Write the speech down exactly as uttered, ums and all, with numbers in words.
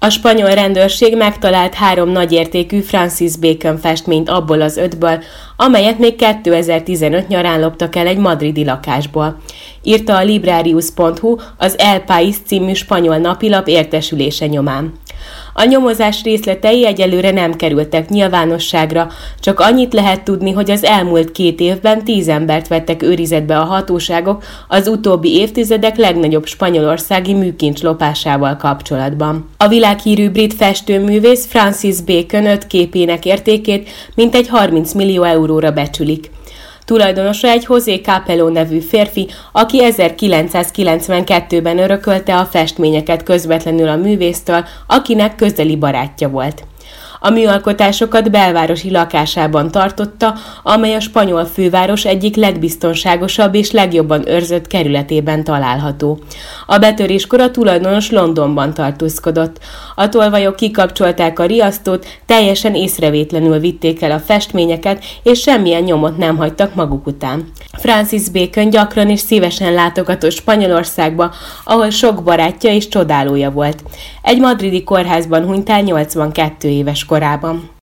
A spanyol rendőrség megtalált három nagyértékű Francis Bacon festményt abból az ötből, amelyet még kétezer-tizenöt nyarán loptak el egy madridi lakásból. Írta a Librarius pont hu az El País című spanyol napilap értesülése nyomán. A nyomozás részletei egyelőre nem kerültek nyilvánosságra, csak annyit lehet tudni, hogy az elmúlt két évben tíz embert vettek őrizetbe a hatóságok az utóbbi évtizedek legnagyobb spanyolországi műkincs lopásával kapcsolatban. A világhírű brit festőművész Francis Bacon öt képének értékét mintegy harminc millió euróra becsülik. Tulajdonosa egy José Capello nevű férfi, aki ezerkilencszázkilencvenkettőben örökölte a festményeket közvetlenül a művésztől, akinek közeli barátja volt. A műalkotásokat belvárosi lakásában tartotta, amely a spanyol főváros egyik legbiztonságosabb és legjobban őrzött kerületében található. A betöréskor a tulajdonos Londonban tartózkodott. A tolvajok kikapcsolták a riasztót, teljesen észrevétlenül vitték el a festményeket, és semmilyen nyomot nem hagytak maguk után. Francis Bacon gyakran és szívesen látogatott Spanyolországba, ahol sok barátja és csodálója volt. Egy madridi kórházban hunyt el nyolcvankét éves korában.